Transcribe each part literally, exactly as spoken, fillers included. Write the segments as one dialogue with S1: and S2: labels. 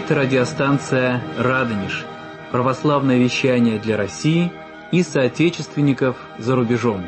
S1: Это радиостанция «Радонеж», православное вещание для России и соотечественников за рубежом.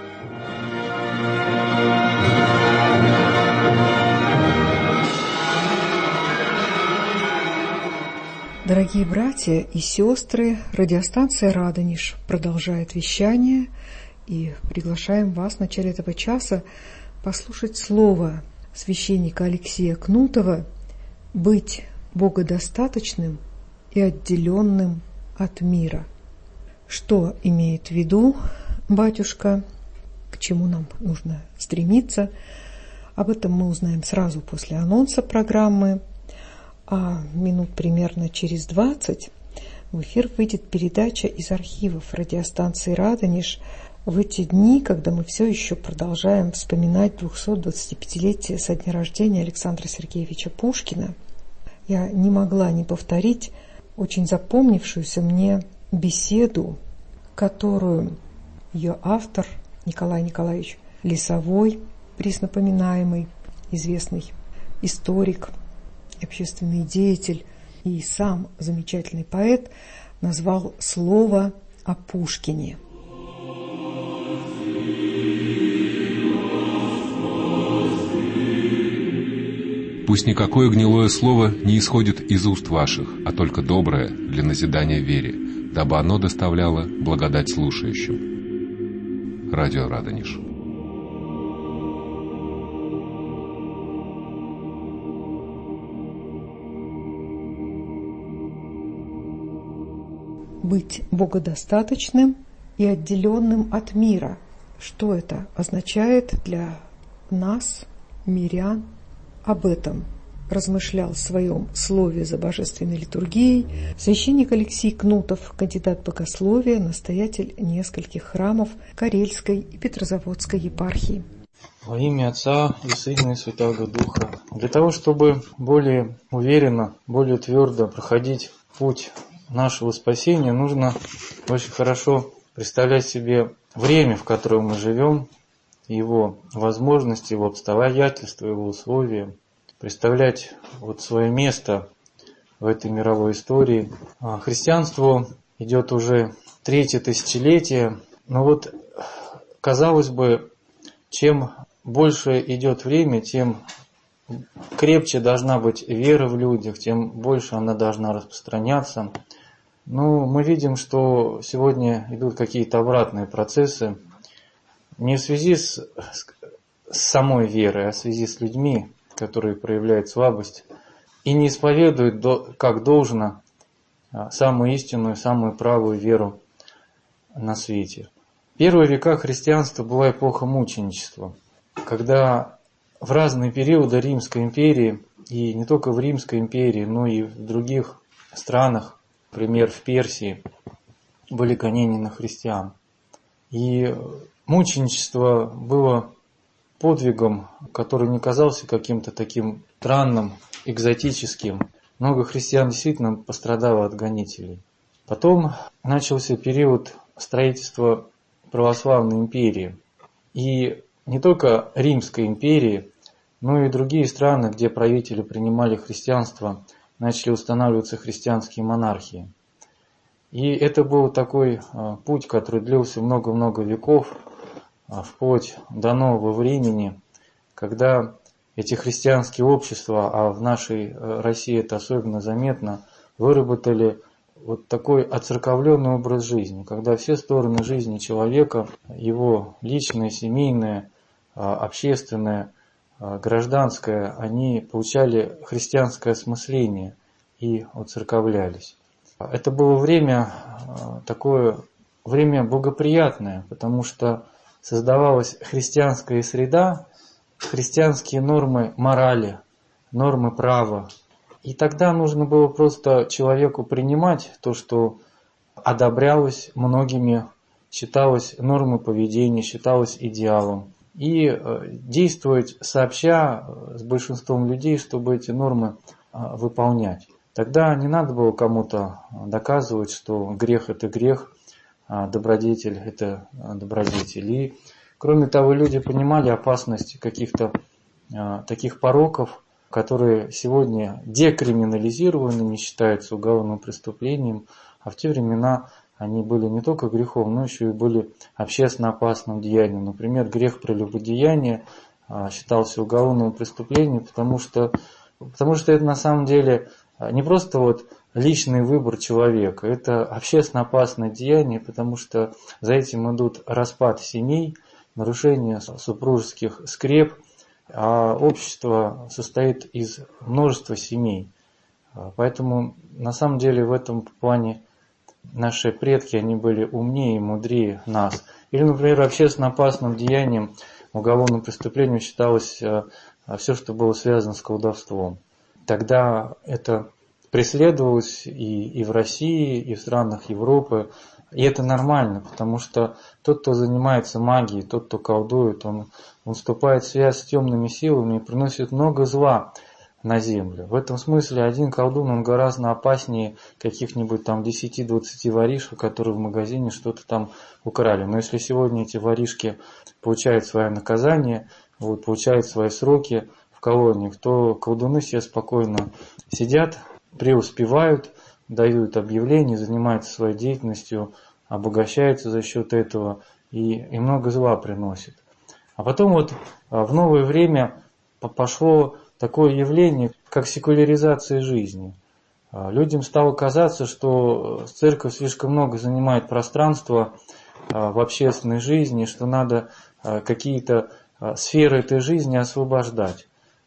S2: Дорогие братья и сестры, радиостанция «Радонеж» продолжает вещание, и приглашаем вас в начале этого часа послушать слово священника Алексея Кнутова «Быть богодостаточным и отделенным от мира». Что имеет в виду батюшка, к чему нам нужно стремиться, об этом мы узнаем сразу после анонса программы. А минут примерно через двадцать в эфир выйдет передача из архивов радиостанции «Радонеж» в эти дни, когда мы все еще продолжаем вспоминать двухсотдвадцатипятилетие со дня рождения Александра Сергеевича Пушкина. Я не могла не повторить очень запомнившуюся мне беседу, которую ее автор Николай Николаевич Лесовой, преснопоминаемый, известный историк, общественный деятель и сам замечательный поэт, назвал слово о Пушкине.
S3: Пусть никакое гнилое слово не исходит из уст ваших, а только доброе для назидания вере, дабы оно доставляло благодать слушающим. Радио Радонеж.
S2: Быть богодостаточным и отделенным от мира. Что это означает для нас, мирян? Об этом размышлял в своем слове за божественной литургией священник Алексей Кнутов, кандидат богословия, настоятель нескольких храмов Карельской и Петрозаводской епархии.
S4: Во имя Отца и Сына и Святаго Духа. Для того, чтобы более уверенно, более твердо проходить путь нашего спасения, нужно очень хорошо представлять себе время, в котором мы живем, его возможности, его обстоятельства, его условия, представлять вот свое место в этой мировой истории. Христианство идет уже третье тысячелетие, но вот, казалось бы, чем больше идет время, тем крепче должна быть вера в людях, тем больше она должна распространяться. Но мы видим, что сегодня идут какие-то обратные процессы, не в связи с, с самой верой, а в связи с людьми, которые проявляют слабость и не исповедуют до, как должно самую истинную, самую правую веру на свете. В первые века христианства была эпоха мученичества, когда в разные периоды Римской империи, и не только в Римской империи, но и в других странах, например, в Персии, были гонения на христиан. И мученичество было подвигом, который не казался каким-то таким странным, экзотическим. Много христиан действительно пострадало от гонителей. Потом начался период строительства православной империи. И не только Римской империи, но и другие страны, где правители принимали христианство, начали устанавливаться христианские монархии. И это был такой путь, который длился много-много веков, вплоть до нового времени, когда эти христианские общества, а в нашей России это особенно заметно, выработали вот такой оцерковленный образ жизни, когда все стороны жизни человека, его личное, семейное, общественное, гражданское, они получали христианское осмысление и оцерковлялись. Это было время такое, время благоприятное, потому что создавалась христианская среда, христианские нормы морали, нормы права. И тогда нужно было просто человеку принимать то, что одобрялось многими, считалось нормой поведения, считалось идеалом. И действовать сообща с большинством людей, чтобы эти нормы выполнять. Тогда не надо было кому-то доказывать, что грех – это грех, а добродетель – это добродетель. И, кроме того, люди понимали опасность каких-то таких пороков, которые сегодня декриминализированы, не считаются уголовным преступлением, а в те времена они были не только грехом, но еще и были общественно опасным деянием. Например, грех прелюбодеяния считался уголовным преступлением, потому что, потому что это на самом деле не просто вот личный выбор человека, это общественно опасное деяние, потому что за этим идут распад семей, нарушение супружеских скреп, а общество состоит из множества семей. Поэтому на самом деле в этом плане наши предки, они были умнее и мудрее нас. Или, например, общественно опасным деянием, уголовным преступлением считалось все, что было связано с колдовством. Тогда это преследовалось и, и в России, и в странах Европы. И это нормально, потому что тот, кто занимается магией, тот, кто колдует, он, он вступает в связь с темными силами и приносит много зла на землю. В этом смысле один колдун, он гораздо опаснее каких-нибудь там десяти-двадцати воришек, которые в магазине что-то там украли. Но если сегодня эти воришки получают свое наказание, вот, получают свои сроки в колониях, то колдуны все спокойно сидят, преуспевают, дают объявления, занимаются своей деятельностью, обогащаются за счет этого и, и много зла приносят. А потом вот в новое время пошло такое явление, как секуляризация жизни. Людям стало казаться, что церковь слишком много занимает пространства в общественной жизни, что надо какие-то сферы этой жизни освобождать.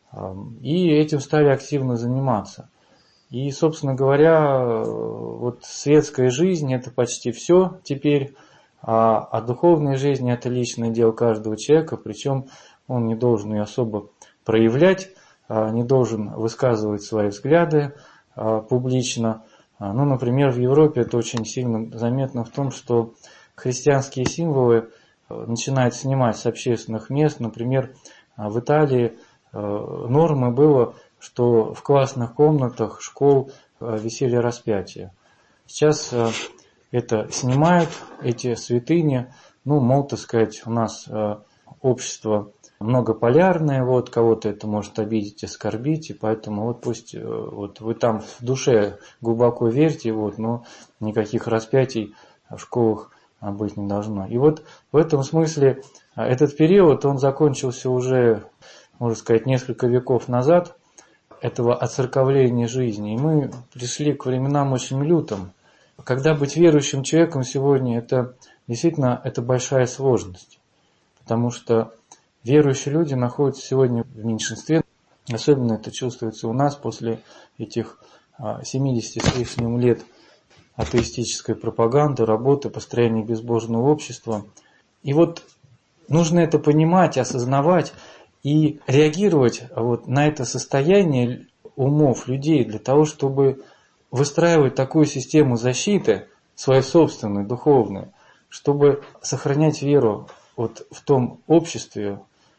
S4: И этим стали активно заниматься. И, собственно говоря, вот светская жизнь – это почти все теперь, а, а духовная жизнь – это личное дело каждого человека, причем он не должен ее особо проявлять, а, не должен высказывать свои взгляды а, публично. А, ну, например, в Европе это очень сильно заметно в том, что христианские символы начинают снимать с общественных мест. Например, в Италии нормой было, что в классных комнатах школ висели распятия. Сейчас это снимают, эти святыни, ну, мол, так сказать, у нас общество многополярное, вот, кого-то это может обидеть, оскорбить, и поэтому вот пусть вот вы там в душе глубоко верьте, вот, но никаких распятий в школах быть не должно. И вот в этом смысле этот период, он закончился уже, можно сказать, несколько веков назад, этого оцерковления жизни. И мы пришли к временам очень лютым, когда быть верующим человеком сегодня, это действительно это большая сложность. Потому что верующие люди находятся сегодня в меньшинстве. Особенно это чувствуется у нас после этих семидесяти с лишним лет атеистической пропаганды, работы, построения безбожного общества. И вот нужно это понимать, осознавать и реагировать вот на это состояние умов людей для того, чтобы выстраивать такую систему защиты, свою собственную, духовную, чтобы сохранять веру вот в том обществе,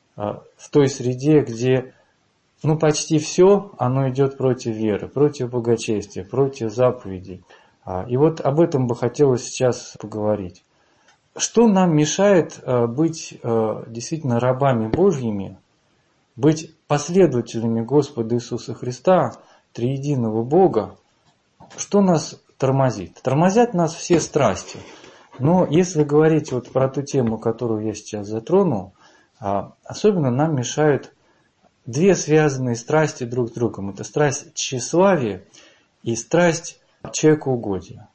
S4: в той среде, где ну, почти все оно идет против веры, против благочестия, против заповедей. И вот об этом бы хотелось сейчас поговорить. Что нам мешает быть действительно рабами Божьими, быть последователями Господа Иисуса Христа, триединого Бога? Что нас тормозит? Тормозят нас все страсти. Но если говорить вот про ту тему, которую я сейчас затронул, особенно нам мешают две связанные страсти друг с другом. Это страсть тщеславия и страсть человекоугодия.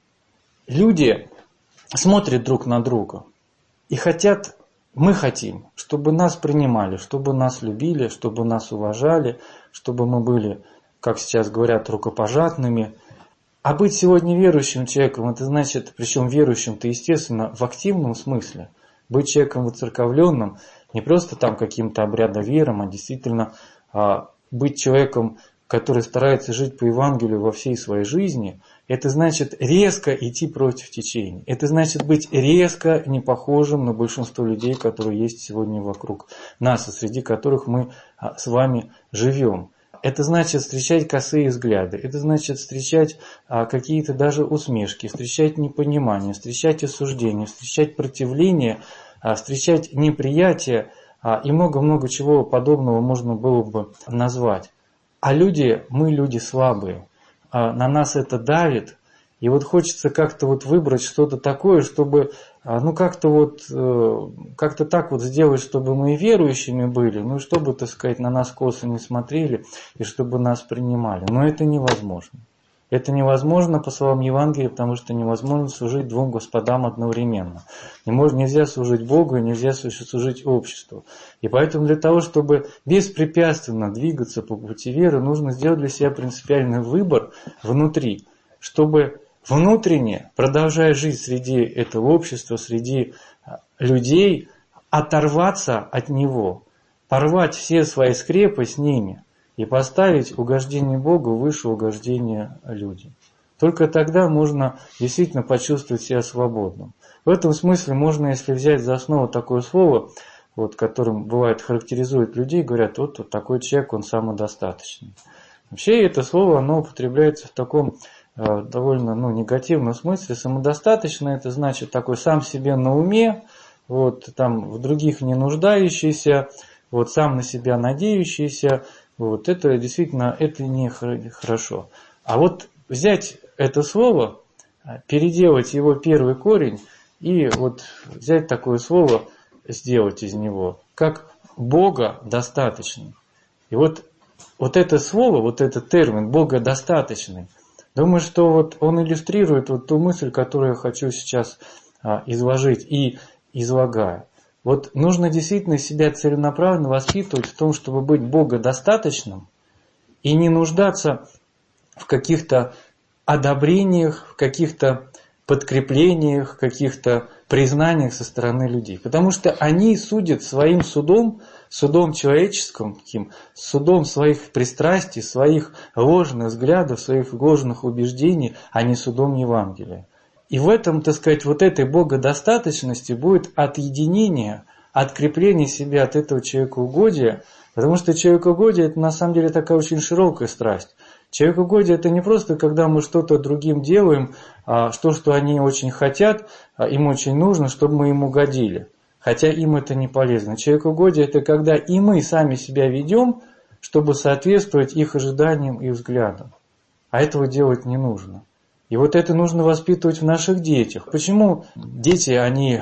S4: Люди смотрят друг на друга и хотят, мы хотим, чтобы нас принимали, чтобы нас любили, чтобы нас уважали, чтобы мы были, как сейчас говорят, рукопожатными. А быть сегодня верующим человеком, это значит, причем верующим-то, естественно, в активном смысле, быть человеком воцерковленным, не просто там каким-то обрядовером, а действительно а, быть человеком, который старается жить по Евангелию во всей своей жизни, это значит резко идти против течения. Это значит быть резко не похожим на большинство людей, которые есть сегодня вокруг нас, и среди которых мы с вами живем. Это значит встречать косые взгляды, это значит встречать а, какие-то даже усмешки, встречать непонимание, встречать осуждение, встречать противление, а, встречать неприятие а, и много-много чего подобного можно было бы назвать. А люди, мы люди слабые, а на нас это давит. И вот хочется как-то вот выбрать что-то такое, чтобы, ну как-то вот, как-то так вот сделать, чтобы мы и верующими были, ну и чтобы, так сказать, на нас косо не смотрели, и чтобы нас принимали. Но это невозможно. Это невозможно по словам Евангелия, потому что невозможно служить двум господам одновременно. Не можно, нельзя служить Богу и нельзя служить обществу. И поэтому для того, чтобы беспрепятственно двигаться по пути веры, нужно сделать для себя принципиальный выбор внутри, чтобы внутренне, продолжая жить среди этого общества, среди людей, оторваться от него, порвать все свои скрепы с ними и поставить угождение Богу выше угождения людям. Только тогда можно действительно почувствовать себя свободным. В этом смысле можно, если взять за основу такое слово, вот, которым бывает характеризует людей, говорят, вот, вот такой человек, он самодостаточный. Вообще это слово, оно употребляется в таком э, довольно ну, негативном смысле. Самодостаточный — это значит такой сам себе на уме, вот, там, в других не нуждающийся, вот, сам на себя надеющийся. Вот, это действительно это не хорошо. А вот взять это слово, переделать его первый корень и вот взять такое слово, сделать из него, как Бога достаточный. И вот, вот это слово, вот этот термин Бога достаточный, думаю, что вот он иллюстрирует вот ту мысль, которую я хочу сейчас а, изложить и излагаю. Вот нужно действительно себя целенаправленно воспитывать в том, чтобы быть богодостаточным и не нуждаться в каких-то одобрениях, в каких-то подкреплениях, в каких-то признаниях со стороны людей. Потому что они судят своим судом, судом человеческим, таким, судом своих пристрастий, своих ложных взглядов, своих ложных убеждений, а не судом Евангелия. И в этом, так сказать, вот этой богодостаточности будет отъединение, открепление себя от этого человекоугодия, потому что человекоугодие – это на самом деле такая очень широкая страсть. Человекоугодие – это не просто, когда мы что-то другим делаем, а то, что они очень хотят, им очень нужно, чтобы мы им угодили. Хотя им это не полезно. Человекоугодие – это когда и мы сами себя ведем, чтобы соответствовать их ожиданиям и взглядам. А этого делать не нужно. И вот это нужно воспитывать в наших детях. Почему дети, они,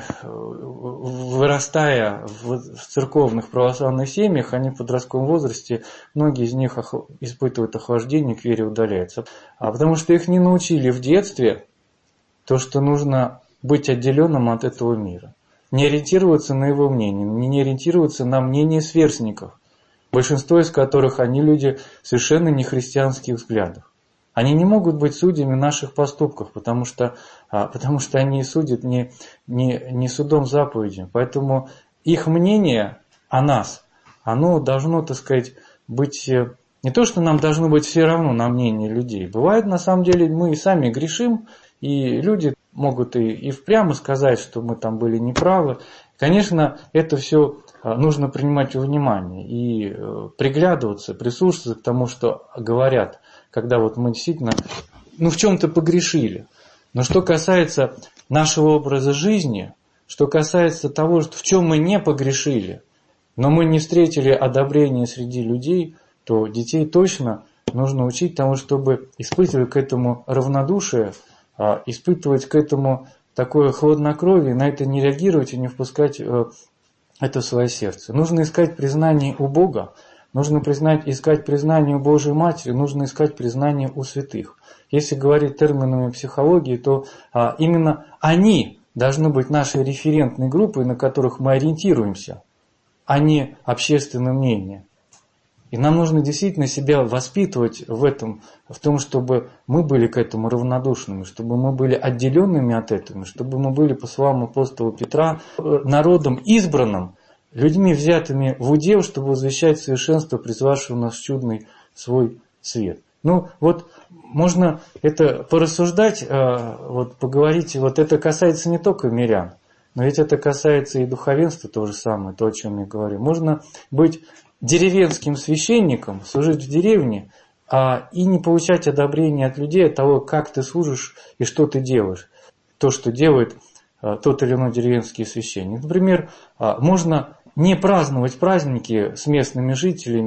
S4: вырастая в церковных православных семьях, они в подростковом возрасте, многие из них испытывают охлаждение, к вере удаляются. А потому что их не научили в детстве то, что нужно быть отделенным от этого мира. Не ориентироваться на его мнение, не ориентироваться на мнение сверстников, большинство из которых они люди совершенно не христианских взглядов. Они не могут быть судьями наших поступков, потому что, потому что они судят не, не, не судом заповеди. Поэтому их мнение о нас, оно должно, так сказать, быть... Не то, что нам должно быть все равно на мнение людей. Бывает, на самом деле, мы и сами грешим, и люди могут и, и впрямую сказать, что мы там были неправы. Конечно, это все нужно принимать во внимание и приглядываться, прислушиваться к тому, что говорят, когда вот мы действительно, ну, в чем-то погрешили. Но что касается нашего образа жизни, что касается того, в чем мы не погрешили, но мы не встретили одобрения среди людей, то детей точно нужно учить тому, чтобы испытывать к этому равнодушие, испытывать к этому такое хладнокровие, на это не реагировать и не впускать это в свое сердце. Нужно искать признание у Бога, нужно признать, искать признание у Божьей Матери, нужно искать признание у святых. Если говорить терминами психологии, то а, именно они должны быть нашей референтной группой, на которых мы ориентируемся, а не общественное мнение. И нам нужно действительно себя воспитывать в этом, в том, чтобы мы были к этому равнодушными, чтобы мы были отделенными от этого, чтобы мы были, по словам апостола Петра, народом избранным, людьми, взятыми в удел, чтобы возвещать совершенство, призвавшего нас в чудный свой свет. Ну, вот можно это порассуждать, вот поговорить, вот это касается не только мирян, но ведь это касается и духовенства, то же самое, то, о чем я говорю. Можно быть деревенским священником, служить в деревне, а, и не получать одобрения от людей от того, как ты служишь и что ты делаешь. То, что делает а, тот или иной деревенский священник. Например, а, можно не праздновать праздники с местными жителями,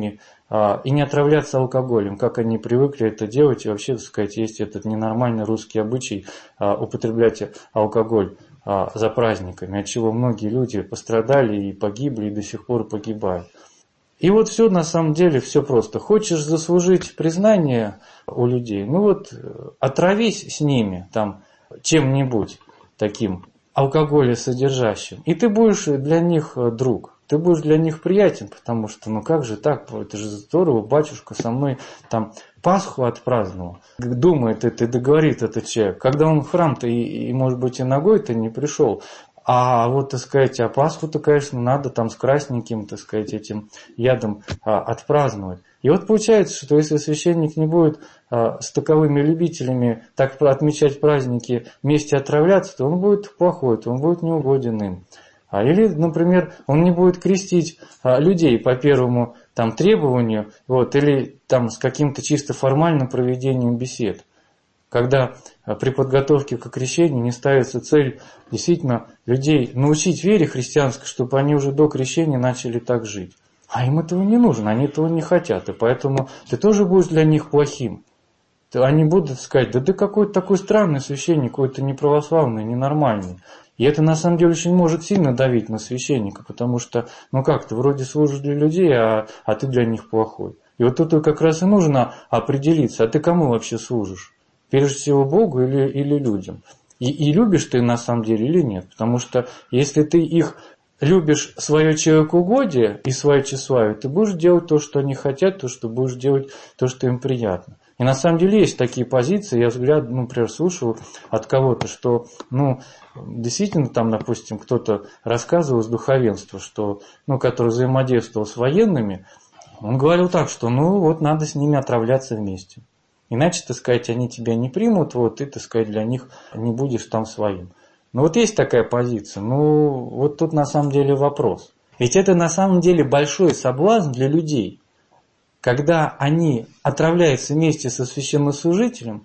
S4: и не отравляться алкоголем, как они привыкли это делать. И вообще, так сказать, есть этот ненормальный русский обычай употреблять алкоголь за праздниками, от чего многие люди пострадали и погибли, и до сих пор погибают. И вот все на самом деле все просто. Хочешь заслужить признание у людей, ну вот отравись с ними там чем-нибудь таким алкоголесодержащим, и ты будешь для них друг. Ты будешь для них приятен, потому что, ну как же так, это же здорово, батюшка со мной там Пасху отпраздновал. Думает это и договорит этот человек. Когда он в храм-то и, и может быть, и ногой-то не пришел. А вот, так сказать, а Пасху-то, конечно, надо там с красненьким, так сказать, этим ядом а, отпраздновать. И вот получается, что если священник не будет а, с таковыми любителями так отмечать праздники, вместе отравляться, то он будет плохой, то он будет неугоден им. А или, например, он не будет крестить а, людей по первому там, требованию, вот, или там, с каким-то чисто формальным проведением бесед. Когда а, при подготовке к крещению не ставится цель действительно людей научить вере христианской, чтобы они уже до крещения начали так жить. А им этого не нужно, они этого не хотят, и поэтому ты тоже будешь для них плохим. Они будут сказать, да ты какой-то такой странный священник, какой-то неправославный, ненормальный. И это на самом деле очень может сильно давить на священника, потому что, ну как, ты вроде служишь для людей, а, а ты для них плохой. И вот тут как раз и нужно определиться, а ты кому вообще служишь? Прежде всего Богу или, или людям? И, и любишь ты на самом деле или нет? Потому что если ты их любишь свое человекоугодие и свое тщеславие, ты будешь делать то, что они хотят, то, что будешь делать то, что им приятно. И на самом деле есть такие позиции, я взгляд, ну, например, слушал от кого-то, что, ну, действительно, там, допустим, кто-то рассказывал из духовенства, что, ну, который взаимодействовал с военными, он говорил так, что, ну, вот надо с ними отравляться вместе. Иначе, так сказать, они тебя не примут, вот, ты, так сказать, для них не будешь там своим. Ну, вот есть такая позиция, ну, вот тут на самом деле вопрос. Ведь это на самом деле большой соблазн для людей. Когда они отравляются вместе со священнослужителем,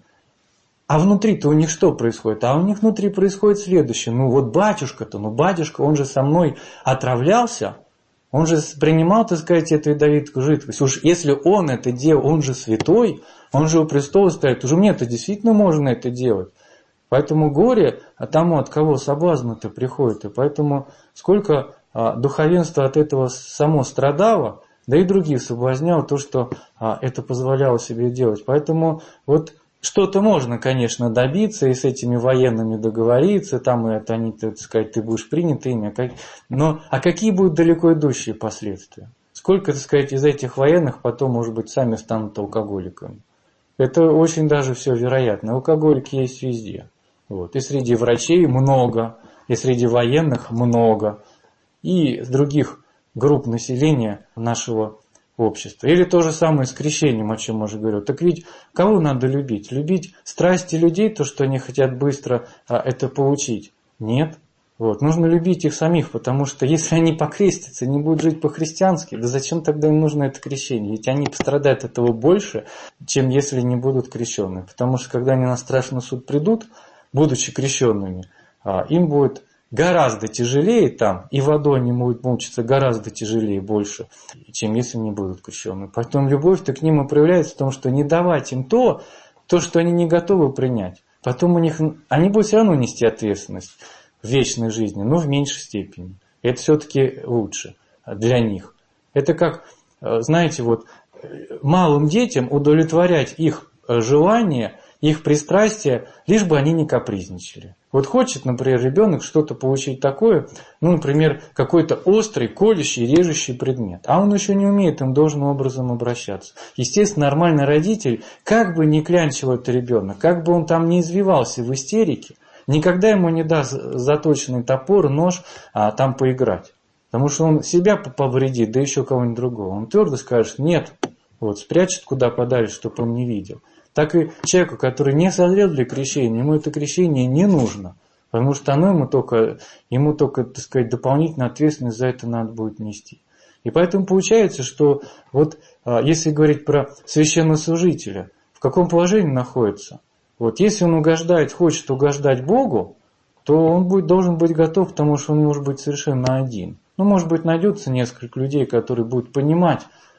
S4: а внутри-то у них что происходит? А у них внутри происходит следующее. Ну вот батюшка-то, ну батюшка, он же со мной отравлялся, он же принимал, так сказать, эту ядовитую жидкость. Уж если он это делал, он же святой, он же у престола стоит, уже мне-то действительно можно это делать. Поэтому горе тому, от кого соблазн-то приходит. И поэтому сколько а, духовенство от этого само страдало, да и других соблазнял то, что а, это позволяло себе делать. Поэтому вот что-то можно, конечно, добиться и с этими военными договориться, там и это они, так сказать, ты будешь принят ими. Но а какие будут далеко идущие последствия? Сколько, так сказать, из этих военных потом, может быть, сами станут алкоголиками? Это очень даже все вероятно. Алкоголики есть везде. Вот. И среди врачей много, и среди военных много, и с других групп населения нашего общества. Или то же самое с крещением, о чем я уже говорил. Так ведь кого надо любить? Любить страсти людей, то, что они хотят быстро а, это получить? Нет. Вот. Нужно любить их самих, потому что если они покрестятся, не будут жить по-христиански, да зачем тогда им нужно это крещение? Ведь они пострадают от этого больше, чем если не будут крещенные. Потому что когда они на страшный суд придут, будучи крещенными, а, им будет гораздо тяжелее там, и водой они будут мучиться гораздо тяжелее больше, чем если не будут крещены. Поэтому любовь-то к ним и проявляется в том, что не давать им то, то, что они не готовы принять. Потом у них, они будут все равно нести ответственность в вечной жизни, но в меньшей степени. Это все-таки лучше для них. Это как, знаете, вот малым детям удовлетворять их желания, их пристрастия, лишь бы они не капризничали. Вот хочет, например, ребенок что-то получить такое, ну, например, какой-то острый, колющий, режущий предмет, а он еще не умеет им должным образом обращаться. Естественно, нормальный родитель, как бы ни клянчил этот ребенок, как бы он там ни извивался в истерике, никогда ему не даст заточенный топор, нож, а там поиграть. Потому что он себя повредит, да еще кого-нибудь другого. Он твердо скажет, нет, вот, спрячет куда подальше, чтобы он не видел. Так и человеку, который не созрел для крещения, ему это крещение не нужно, потому что оно ему только, ему только, так сказать, дополнительную ответственность за это надо будет нести. И поэтому получается, что вот если говорить про священнослужителя, в каком положении находится? Вот если он угождает, хочет угождать Богу, то он будет, должен быть готов, потому что он может быть совершенно один. Ну, может быть, найдется несколько людей, которые будут понимать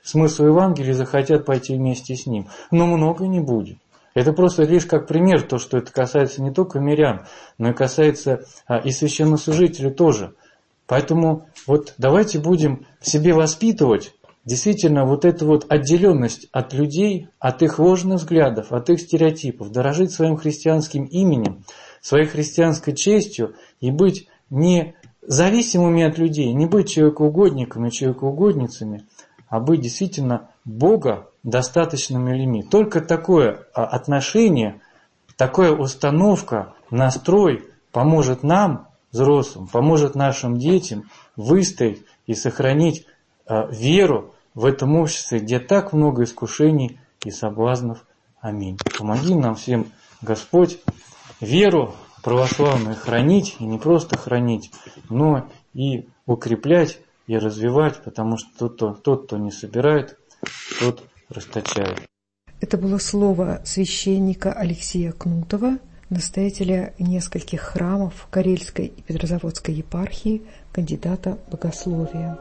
S4: смысл Евангелия и захотят пойти вместе с ним. Но много не будет. Это просто лишь как пример, то, что это касается не только мирян, но и касается а, и священнослужителей тоже. Поэтому вот давайте будем в себе воспитывать действительно вот эту вот отделенность от людей, от их ложных взглядов, от их стереотипов, дорожить своим христианским именем, своей христианской честью и быть не зависимыми от людей, не быть человекоугодниками, человекоугодницами, а быть действительно Бога достаточными людьми. Только такое отношение, такая установка, настрой поможет нам, взрослым, поможет нашим детям выстоять и сохранить веру в этом обществе, где так много искушений и соблазнов. Аминь. Помоги нам всем, Господь, веру православную хранить, и не просто хранить, но и укреплять и развивать, потому что тот, кто, тот, кто не собирает, тот расточает.
S2: Это было слово священника Алексея Кнутова, настоятеля нескольких храмов Карельской и Петрозаводской епархии, кандидата богословия.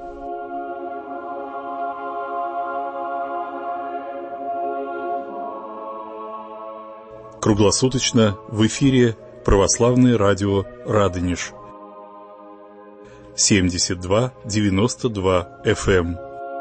S5: Круглосуточно в эфире Православное радио «Радонеж». семьдесят два девяносто два эф эм.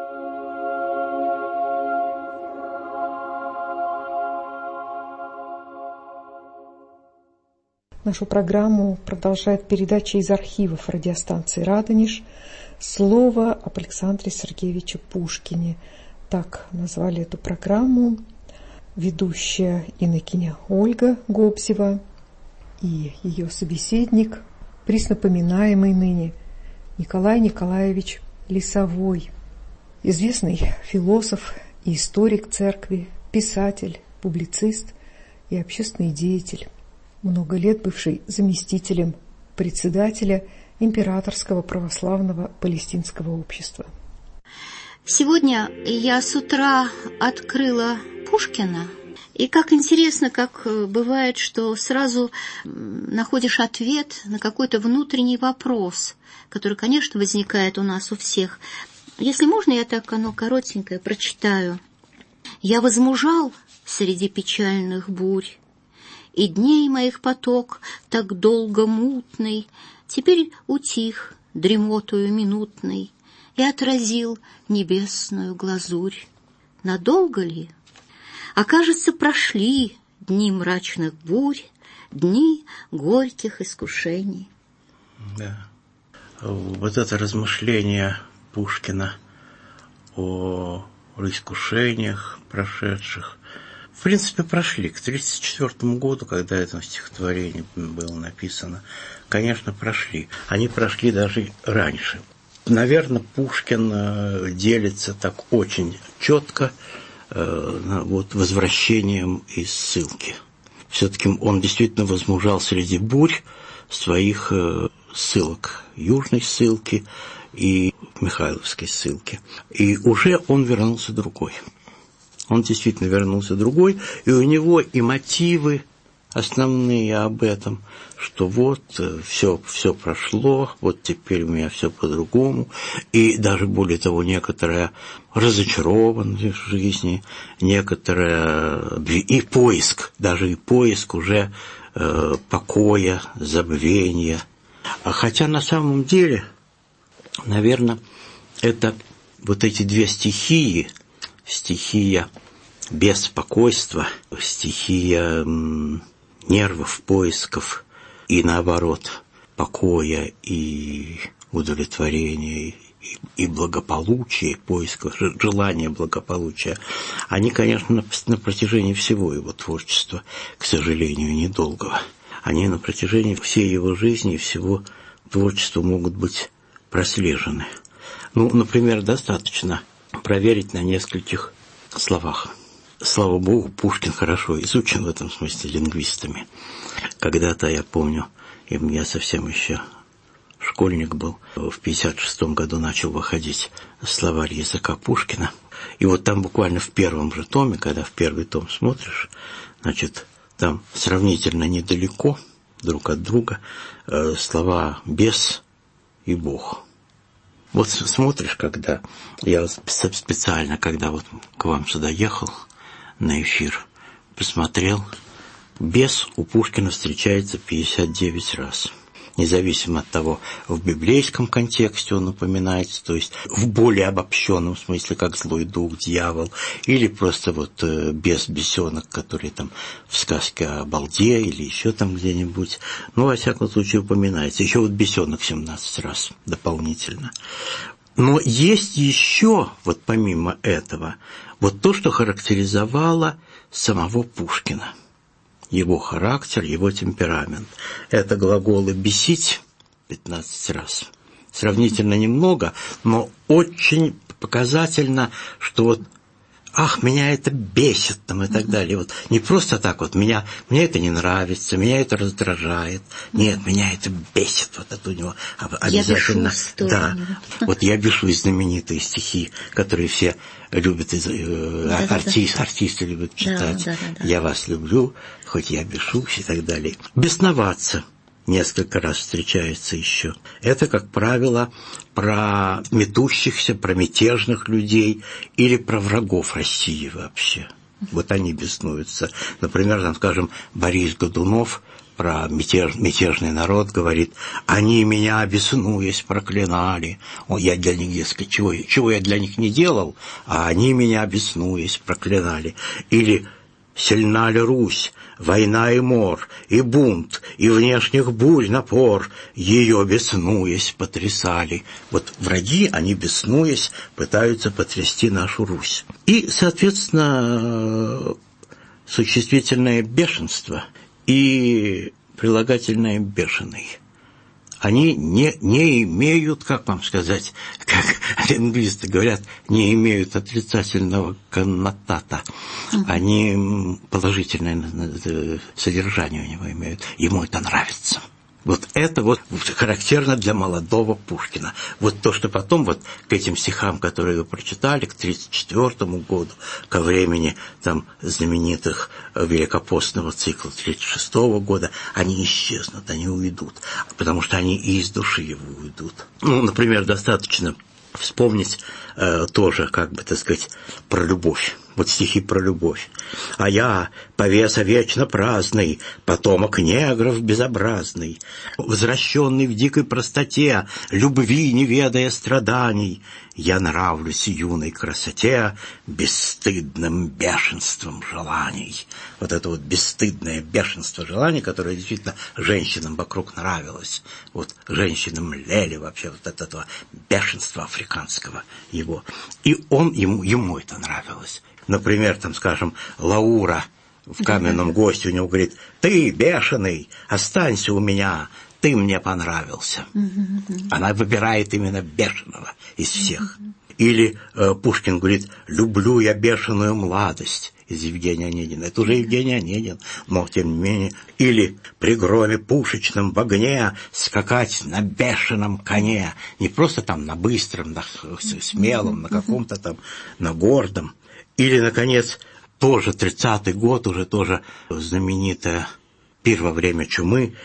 S2: Нашу программу продолжает передача из архивов радиостанции «Радонеж» «Слово об Александре Сергеевиче Пушкине». Так назвали эту программу ведущая инокиня Ольга Гобзева и ее собеседник, преснопоминаемый ныне Николай Николаевич Лисовой, известный философ и историк церкви, писатель, публицист и общественный деятель, много лет бывший заместителем председателя Императорского православного палестинского общества.
S6: Сегодня я с утра открыла Пушкина, и как интересно, как бывает, что сразу находишь ответ на какой-то внутренний вопрос, который, конечно, возникает у нас у всех. Если можно, я так оно коротенькое прочитаю. «Я возмужал среди печальных бурь, и дней моих поток, так долго мутный, теперь утих дремотою минутной и отразил небесную глазурь. Надолго ли? А кажется, прошли дни мрачных бурь, дни горьких искушений».
S7: Да. Вот это размышление Пушкина о, о искушениях прошедших, в принципе, прошли. К тридцать четвёртому году, когда это стихотворение было написано, конечно, прошли. Они прошли даже раньше. Наверное, Пушкин делится так очень четко э, вот, возвращением из ссылки. Все-таки он действительно возмужал среди бурь своих э, ссылок, южной ссылки и Михайловской ссылки. И уже он вернулся другой. Он действительно вернулся другой, и у него и мотивы основные об этом, что вот все, все прошло, вот теперь у меня все по-другому, и даже более того, некоторая разочарованность в жизни, некоторая и поиск, даже и поиск уже э, покоя, забвения. Хотя на самом деле, наверное, это вот эти две стихии, стихия беспокойства, стихия м, нервов, поисков, и наоборот, покоя и удовлетворения, и, и благополучия, поисков, желания благополучия, они, конечно, на, на протяжении всего его творчества, к сожалению, недолгого, они на протяжении всей его жизни и всего творчества могут быть прослежены. Ну, например, достаточно проверить на нескольких словах. Слава Богу, Пушкин хорошо изучен в этом смысле лингвистами. Когда-то, я помню, я совсем еще школьник был, в пятьдесят шестом году начал выходить словарь языка Пушкина. И вот там буквально в первом же томе, когда в первый том смотришь, значит, там сравнительно недалеко друг от друга слова «бес» и «бог». Вот смотришь, когда... Я вот специально, когда вот к вам сюда ехал на эфир, посмотрел, бес у Пушкина встречается пятьдесят девять раз. Независимо от того, в библейском контексте он упоминается, то есть в более обобщенном смысле, как злой дух, дьявол, или просто вот э, бес, бесенок, который там в сказке о балде или еще там где-нибудь. Ну, во всяком случае, упоминается. Еще вот бесенок семнадцать раз дополнительно. Но есть еще, вот помимо этого, вот то, что характеризовало самого Пушкина. Его характер, его темперамент. Это глаголы «бесить» пятнадцать раз. Сравнительно немного, но очень показательно, что вот «ах, меня это бесит» там и так далее. Вот не просто так вот «меня, мне это не нравится», «меня это раздражает». Нет, меня это бесит. Вот это у него обязательно. Я да, вот «я бешусь» знаменитые стихи, которые все любят, э, да, артист, да, да. артисты любят читать. Да, да, да, да. «Я вас люблю, хоть я бешусь» и так далее. Бесноваться несколько раз встречается еще. Это, как правило, про метущихся, про мятежных людей или про врагов России вообще. Вот они беснуются. Например, там, скажем, Борис Годунов про мятеж, мятежный народ говорит: «Они меня, беснуясь, проклинали». О, я для них, дескать, чего, чего я для них не делал, а они меня, беснуясь, проклинали. Или «Сильна ли Русь? Война и мор, и бунт, и внешних бурь напор, ее, беснуясь, потрясали». Вот враги, они, беснуясь, пытаются потрясти нашу Русь. И, соответственно, существительное бешенство и прилагательное бешеный, они не, не имеют, как вам сказать, как лингвисты говорят, не имеют отрицательного коннотата. Они положительное содержание у него имеют. Ему это нравится. Вот это вот характерно для молодого Пушкина. Вот то, что потом вот к этим стихам, которые вы прочитали, к тридцать четвёртому году, ко времени там знаменитых великопостного цикла тридцать шестого года, они исчезнут, они уйдут, потому что они и из души его уйдут. Ну, например, достаточно вспомнить э, тоже, как бы, так сказать, про любовь. Вот стихи про любовь. «А я, повеса вечно праздный, потомок негров безобразный, возвращенный в дикой простоте, любви не ведая страданий, я нравлюсь юной красоте бесстыдным бешенством желаний». Вот это вот бесстыдное бешенство желаний, которое действительно женщинам вокруг нравилось. Вот женщины млели вообще вот от этого бешенства африканского его. И он, ему, ему это нравилось. Например, там, скажем, Лаура в «Каменном госте» у него говорит: «Ты, бешеный, останься у меня, ты мне понравился». Она выбирает именно бешеного из всех. Или э, Пушкин говорит: «Люблю я бешеную младость» из Евгения Онегина. Это уже Евгений Онегин, но тем не менее. Или «При громе пушечном в огне скакать на бешеном коне». Не просто там на быстром, на смелом, на каком-то там, на гордом. Или, наконец, тоже тридцатый год, уже тоже знаменитая «Пир во время чумы»,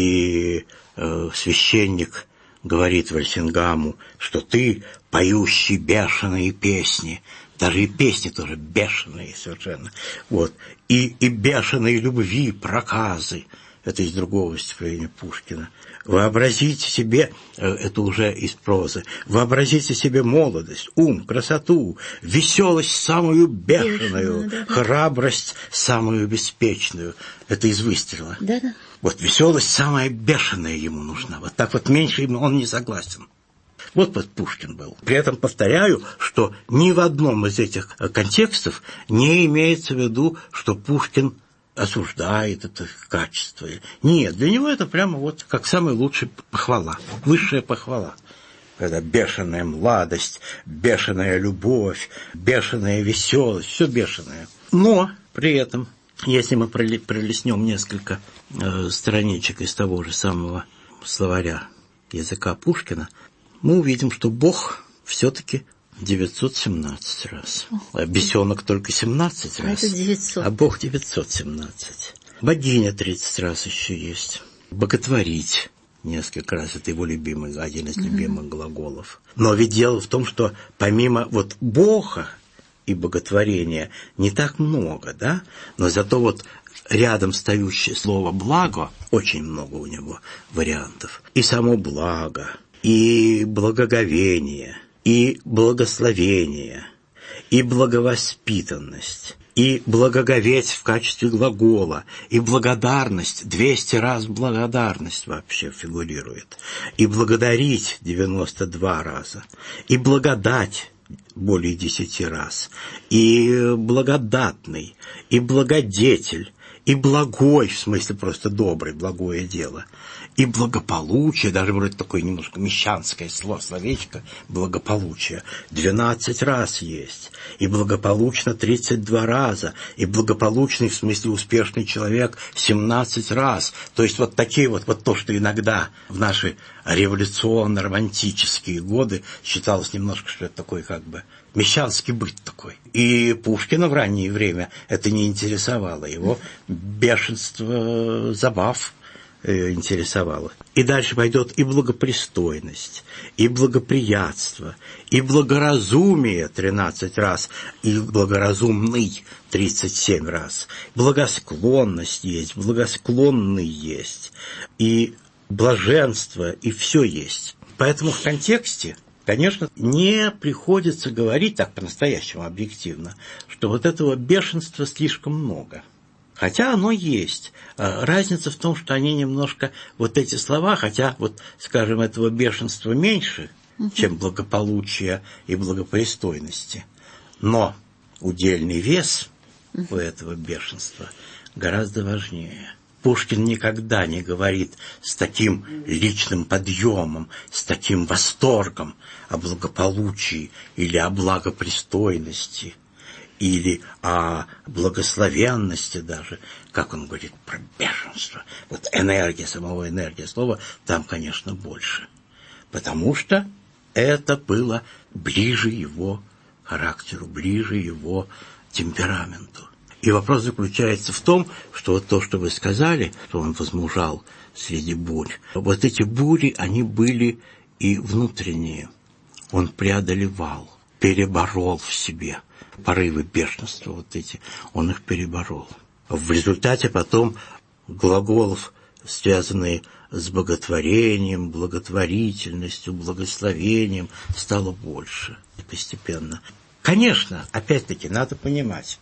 S7: и э, священник говорит Вальсингаму, что ты поющий бешеные песни, даже и песни тоже бешеные совершенно, вот, и, и бешеные любви проказы. Это из другого стихотворения Пушкина. Вообразите себе, это уже из прозы, вообразите себе молодость, ум, красоту, веселость самую бешеную, да, да. Храбрость самую беспечную. Это из «Выстрела». Да, да. Вот веселость самая бешеная ему нужна. Вот так вот меньше он не согласен. Вот вот Пушкин был. При этом повторяю, что ни в одном из этих контекстов не имеется в виду, что Пушкин осуждает это качество. Нет, для него это прямо вот как самая лучшая похвала, высшая похвала. Это бешеная младость, бешеная любовь, бешеная веселость, все бешеное. Но при этом, если мы пролистнем несколько э, страничек из того же самого словаря языка Пушкина, мы увидим, что Бог все-таки девятьсот семнадцать раз. А бесенок только семнадцать раз. Это девятьсот. А Бог девятьсот семнадцать. Богиня тридцать раз еще есть. Боготворить несколько раз. Это его любимый, один из любимых глаголов. Но ведь дело в том, что помимо вот Бога и боготворения не так много, да? Но зато вот рядом стоящее слово «благо», очень много у него вариантов. И само благо, и благоговение, и благословение, и благовоспитанность, и благоговеть в качестве глагола, и благодарность, двести раз благодарность вообще фигурирует, и благодарить девяносто два раза, и благодать более десяти раз, и благодатный, и благодетель, и благой, в смысле просто добрый, благое дело, и благополучие, даже вроде такое немножко мещанское слово, словечко, благополучие, двенадцать раз есть, и благополучно тридцать два раза, и благополучный, в смысле успешный человек, семнадцать раз. То есть вот такие вот, вот то, что иногда в наши революционно-романтические годы считалось немножко, что это такой как бы мещанский быт такой. И Пушкина в раннее время это не интересовало, его бешенство забав интересовало. И дальше пойдет и благопристойность, и благоприятство, и благоразумие тринадцать раз, и благоразумный тридцать семь раз. Благосклонность есть, благосклонный есть, и блаженство, и все есть. Поэтому в контексте, конечно, не приходится говорить так по-настоящему объективно, что вот этого бешенства слишком много. Хотя оно есть. Разница в том, что они немножко, вот эти слова, хотя, вот, скажем, этого бешенства меньше, uh-huh. чем благополучия и благопристойности, но удельный вес uh-huh. у этого бешенства гораздо важнее. Пушкин никогда не говорит с таким личным подъемом, с таким восторгом о благополучии или о благопристойности, или о благословенности даже, как он говорит, про бешенство. Вот энергия, самого энергия слова, там, конечно, больше. Потому что это было ближе его характеру, ближе его темпераменту. И вопрос заключается в том, что вот то, что вы сказали, что он возмужал среди бурь, вот эти бури, они были и внутренние. Он преодолевал, переборол в себе порывы бешенства вот эти, он их переборол. В результате потом глаголов, связанные с боготворением, благотворительностью, благословением, стало больше постепенно. Конечно, опять-таки, надо понимать,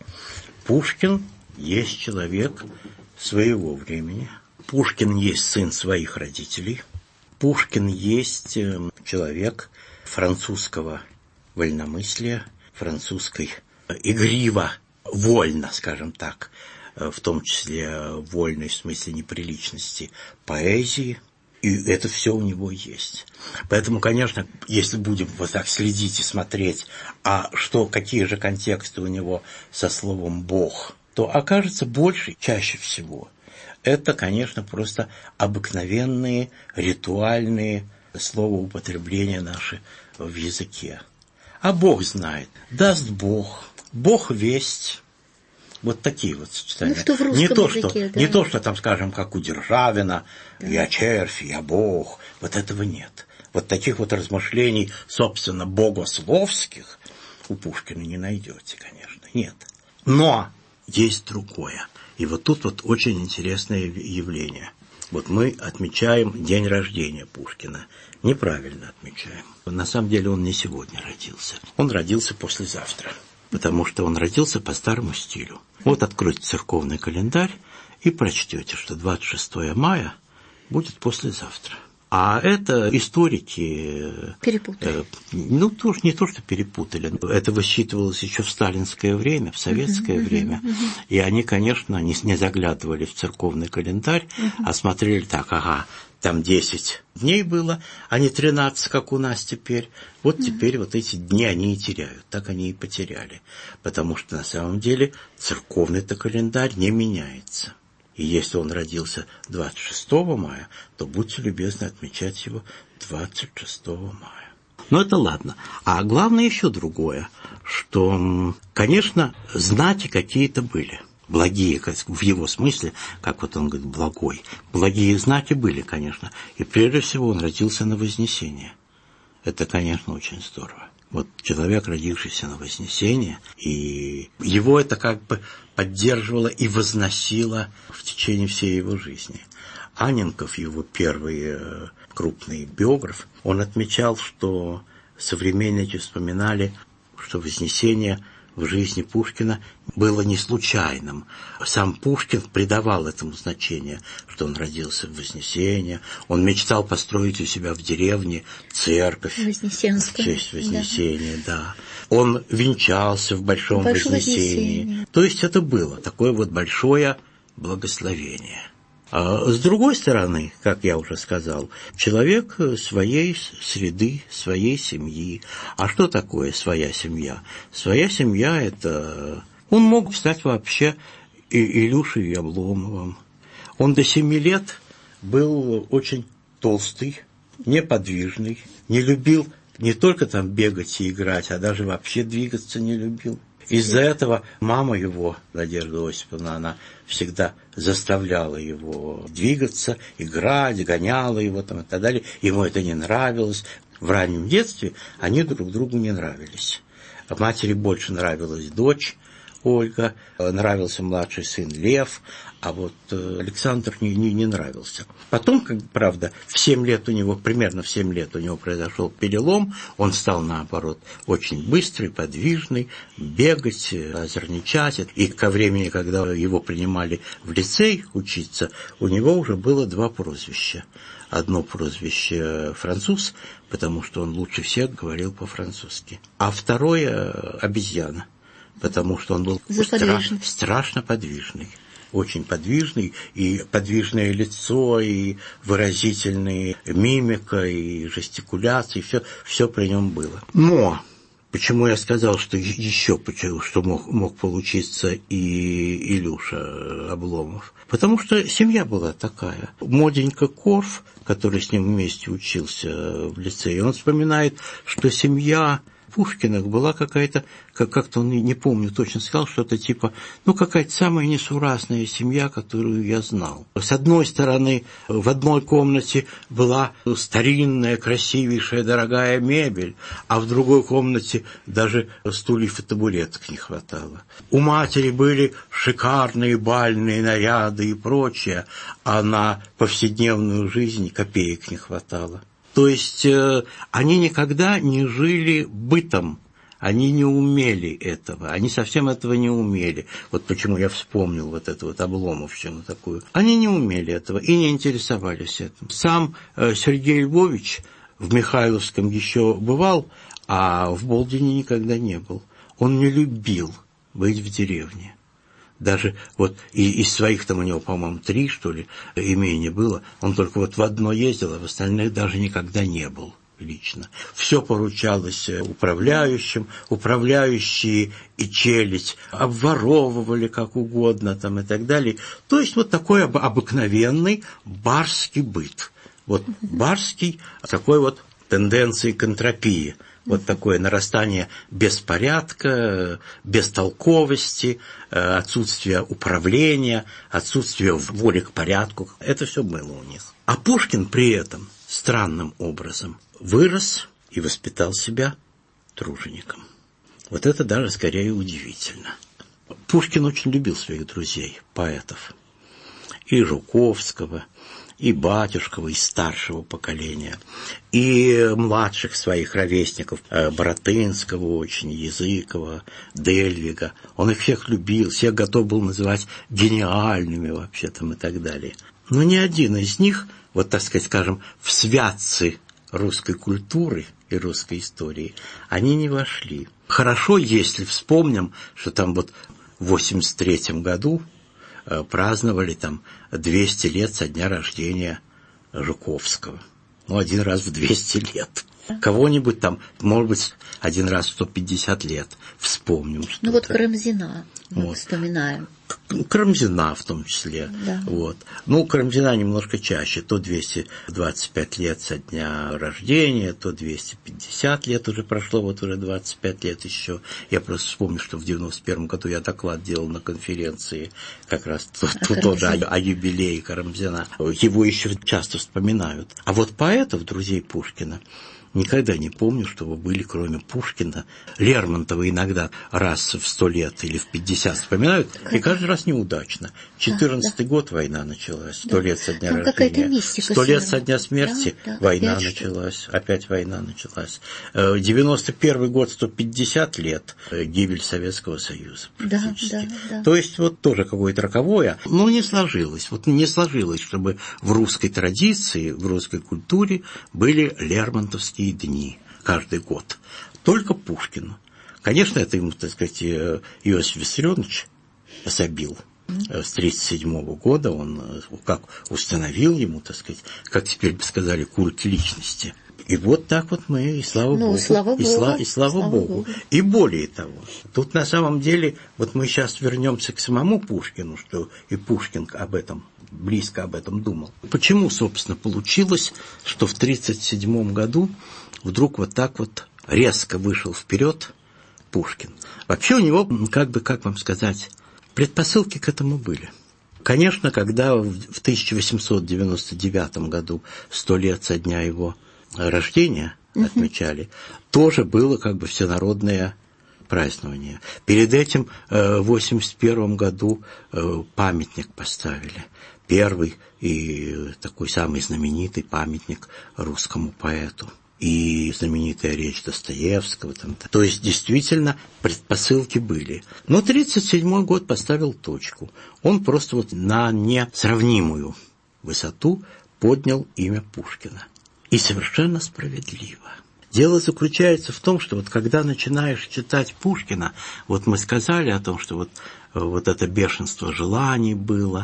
S7: Пушкин есть человек своего времени, Пушкин есть сын своих родителей, Пушкин есть человек французского вольномыслия, французской игриво, вольно, скажем так, в том числе вольной в смысле неприличности, поэзии, и это все у него есть. Поэтому, конечно, если будем вот так следить и смотреть, а что, какие же контексты у него со словом «бог», то окажется больше, чаще всего, это, конечно, просто обыкновенные ритуальные словоупотребления наши в языке. А Бог знает, даст Бог, Бог весть. Вот такие вот сочетания.
S6: Ну, что в русском
S7: не то,
S6: языке,
S7: что,
S6: да.
S7: не то, что там, скажем, как у Державина, да. Я червь, я Бог. Вот этого нет. Вот таких вот размышлений, собственно, богословских у Пушкина не найдете, конечно. Нет. Но есть другое. И вот тут вот очень интересное явление. Вот мы отмечаем день рождения Пушкина. Неправильно отмечаем. На самом деле он не сегодня родился. Он родился послезавтра. Потому что он родился по старому стилю. Вот откройте церковный календарь и прочтете, что двадцать шестого мая будет послезавтра. А это историки...
S6: Перепутали. Э,
S7: ну, тоже не то, что перепутали. Это высчитывалось еще в сталинское время, в советское uh-huh, время. Uh-huh, uh-huh. И они, конечно, не, не заглядывали в церковный календарь, uh-huh. а смотрели так, ага, там десять дней было, а не тринадцать, как у нас теперь. Вот uh-huh. теперь вот эти дни они и теряют. Так они и потеряли. Потому что на самом деле церковный-то календарь не меняется. И если он родился двадцать шестого мая, то будьте любезны отмечать его двадцать шестого мая. Но это ладно. А главное еще другое, что, конечно, знати какие-то были. благие, в его смысле, как вот он говорит, благой. Благие знаки были, конечно. И прежде всего он родился на Вознесение. Это, конечно, очень здорово. Вот человек, родившийся на Вознесение, и его это как бы поддерживало и возносило в течение всей его жизни. Анненков, его первый крупный биограф, он отмечал, что современники вспоминали, что Вознесение в жизни Пушкина было не случайным. Сам Пушкин придавал этому значение, что он родился в Вознесении. Он мечтал построить у себя в деревне церковь в честь Вознесения. Да. Да. Он венчался в Большом Большое Вознесении. Вознесение. То есть это было такое вот большое благословение. А с другой стороны, как я уже сказал, человек своей среды, своей семьи. А что такое своя семья? Своя семья – это... Он мог стать вообще Илюшей Обломовым. Он до семи лет был очень толстый, неподвижный, не любил не только там бегать и играть, а даже вообще двигаться не любил. Из-за этого мама его, Надежда Осиповна, она всегда заставляла его двигаться, играть, гоняла его там и так далее. Ему это не нравилось. В раннем детстве они друг другу не нравились. Матери больше нравилась дочь Ольга, нравился младший сын Лев, а вот Александр не, не, не нравился. Потом, как правда, в семь лет у него, примерно в семь лет у него произошел перелом, он стал, наоборот, очень быстрый, подвижный, бегать, озорничать. И ко времени, когда его принимали в лицей учиться, у него уже было два прозвища. Одно прозвище француз, потому что он лучше всех говорил по-французски, а второе обезьяна, потому что он был страшно, страшно подвижный. Очень подвижный, и подвижное лицо, и выразительная мимика, и жестикуляция, все, все при нем было. Но почему я сказал, что еще почему, что мог, мог получиться и Илюша Обломов? Потому что семья была такая. Моденька Корф, который с ним вместе учился в лицее, он вспоминает, что семья Пушкиных была какая-то, как- как-то он, не помню точно, сказал что-то типа, ну, какая-то самая несуразная семья, которую я знал. С одной стороны, в одной комнате была старинная, красивейшая, дорогая мебель, а в другой комнате даже стульев и табуреток не хватало. У матери были шикарные бальные наряды и прочее, а на повседневную жизнь копеек не хватало. То есть э, они никогда не жили бытом, они не умели этого, они совсем этого не умели. Вот почему я вспомнил вот эту вот Обломовщину такую. Они не умели этого и не интересовались этим. Сам э, Сергей Львович в Михайловском еще бывал, а в Болдине никогда не был. Он не любил быть в деревне. Даже вот и, из своих там у него, по-моему, три, что ли, имения было. Он только вот в одно ездил, а в остальных даже никогда не был лично. Все поручалось управляющим, управляющие и челядь обворовывали как угодно там и так далее. То есть вот такой об- обыкновенный барский быт. Вот барский, такой вот тенденции к энтропии. Вот такое нарастание беспорядка, бестолковости, отсутствие управления, отсутствие воли к порядку. Это все было у них. А Пушкин при этом странным образом вырос и воспитал себя тружеником. Вот это даже скорее удивительно. Пушкин очень любил своих друзей, поэтов. И Жуковского, и Батюшкова, из старшего поколения, и младших своих ровесников, Боротынского очень, Языкова, Дельвига. Он их всех любил, всех готов был называть гениальными вообще там и так далее. Но ни один из них, вот так сказать, скажем, в святцы русской культуры и русской истории, они не вошли. Хорошо, если вспомним, что там вот в восемьдесят третьем году праздновали там двести лет со дня рождения Жуковского. Ну, один раз в двести лет. Кого-нибудь там, может быть, один раз в сто пятьдесят лет вспомним.
S6: Ну, вот Карамзина мы вот вспоминаем.
S7: Карамзина в том числе.
S6: Да.
S7: Вот. Ну, Карамзина немножко чаще. То двести двадцать пять лет со дня рождения, то двести пятьдесят лет уже прошло, вот уже двадцать пять лет еще. Я просто вспомню, что в девяносто первом году я доклад делал на конференции как раз тут тоже о, о юбилее Карамзина. Его еще часто вспоминают. А вот поэтов, друзей Пушкина, никогда не помню, чтобы были, кроме Пушкина. Лермонтова иногда раз в сто лет или в пятьдесят вспоминают, и каждый раз неудачно. Четырнадцатый да, год да. война началась, сто да. лет со дня Там рождения. Сто лет со дня смерти да, да, война началась, что? Опять война началась. девяносто первый год, сто пятьдесят лет, гибель Советского Союза практически. Да, да, да. То есть вот тоже какое-то роковое. Но не сложилось. Вот не сложилось, чтобы в русской традиции, в русской культуре были лермонтовские дни каждый год. Только Пушкину. Конечно, это ему, так сказать, Иосиф Виссарионович пособил. С тридцать седьмого года он как установил ему, так сказать, как теперь бы сказали, культ личности. И вот так вот мы, и слава ну, Богу,
S6: слава
S7: и,
S6: Богу.
S7: Сла, и слава, слава Богу. Богу. И более того, тут на самом деле, вот мы сейчас вернемся к самому Пушкину, что и Пушкин об этом, близко об этом думал. Почему, собственно, получилось, что в тридцать седьмом году вдруг вот так вот резко вышел вперед Пушкин? Вообще у него, как бы, как вам сказать, предпосылки к этому были. Конечно, когда в тысяча восемьсот девяносто девятом году, сто лет со дня его рождения отмечали, uh-huh. тоже было как бы всенародное празднование. Перед этим в восемьдесят первом году памятник поставили. Первый и такой самый знаменитый памятник русскому поэту. И знаменитая речь Достоевского. Там, то есть, действительно, предпосылки были. Но тридцать седьмой год поставил точку. Он просто вот на несравнимую высоту поднял имя Пушкина. И совершенно справедливо. Дело заключается в том, что вот когда начинаешь читать Пушкина, вот мы сказали о том, что вот, вот это бешенство желаний было,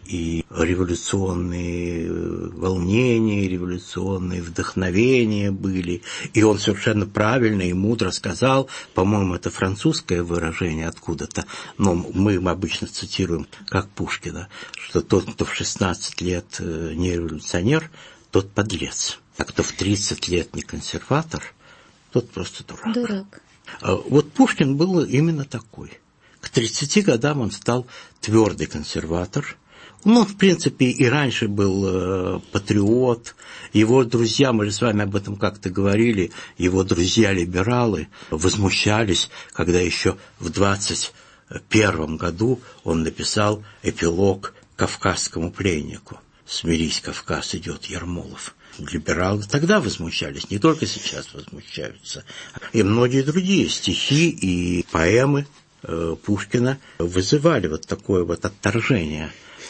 S7: и революционные волнения, революционные вдохновения были. И он совершенно правильно и мудро сказал, по-моему, это французское выражение откуда-то, но мы обычно цитируем как Пушкина, что тот, кто в шестнадцать лет не революционер, тот подлец. А кто в тридцать лет не консерватор, тот просто дурак.
S6: Дурак.
S7: Вот Пушкин был именно такой. К тридцати годам он стал твердый консерватор. Ну, в принципе, и раньше был э, патриот. Его друзья, мы же с вами об этом как-то говорили, его друзья-либералы возмущались, когда еще в двадцать первом году он написал эпилог «Кавказскому пленнику». «Смирись, Кавказ, идет Ермолов». Либералы тогда возмущались, не только сейчас возмущаются. И многие другие стихи и поэмы э, Пушкина вызывали вот такое вот отторжение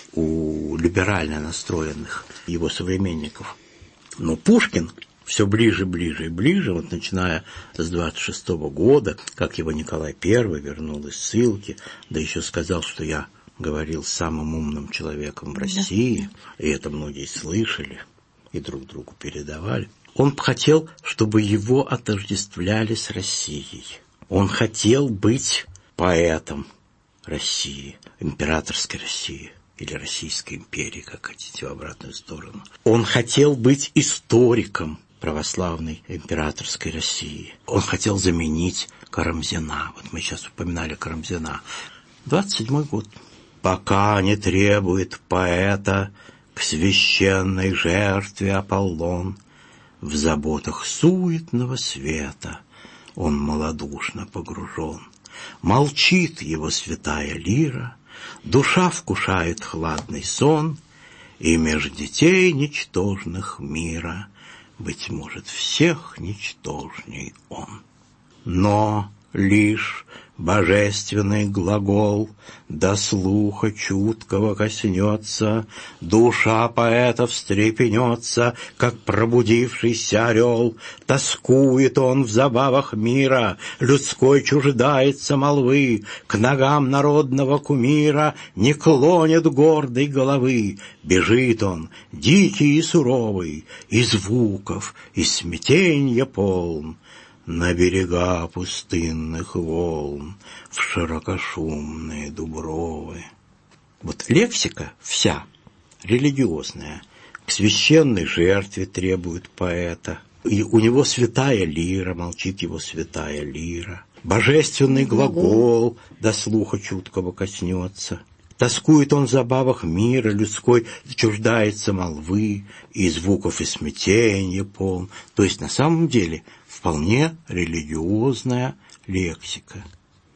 S7: у либерально настроенных его современников. Но Пушкин все ближе, ближе и ближе, вот начиная с двадцать шестого года, как его Николай Первый вернул из ссылки, да еще сказал, что я говорил с самым умным человеком в России, и это многие слышали и друг другу передавали. Он хотел, чтобы его отождествляли с Россией. Он хотел быть поэтом России, императорской России. Или Российской империи, как хотите, в обратную сторону. Он хотел быть историком православной императорской России. Он хотел заменить Карамзина. Вот мы сейчас упоминали Карамзина. двадцать седьмой год. «Пока не требует поэта к священной жертве Аполлон, в заботах суетного света он малодушно погружен. Молчит его святая лира, душа вкушает хладный сон, и меж детей ничтожных мира, быть может, всех ничтожней он. Но лишь божественный глагол до слуха чуткого коснется, душа поэта встрепенется, как пробудившийся орел. Тоскует он в забавах мира, людской чуждается молвы, к ногам народного кумира не клонит гордой головы. Бежит он, дикий и суровый, и звуков, и смятенья полн, на берега пустынных волн, в широкошумные дубровы. Вот лексика вся религиозная, к священной жертве требует поэта. И у него святая лира, молчит его святая лира. Божественный глагол до слуха чуткого коснется. Тоскует он в забавах мира людской, чуждается молвы, и звуков и смятения полн. То есть на самом деле вполне религиозная лексика.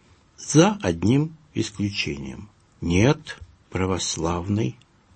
S7: За одним исключением. Нет православной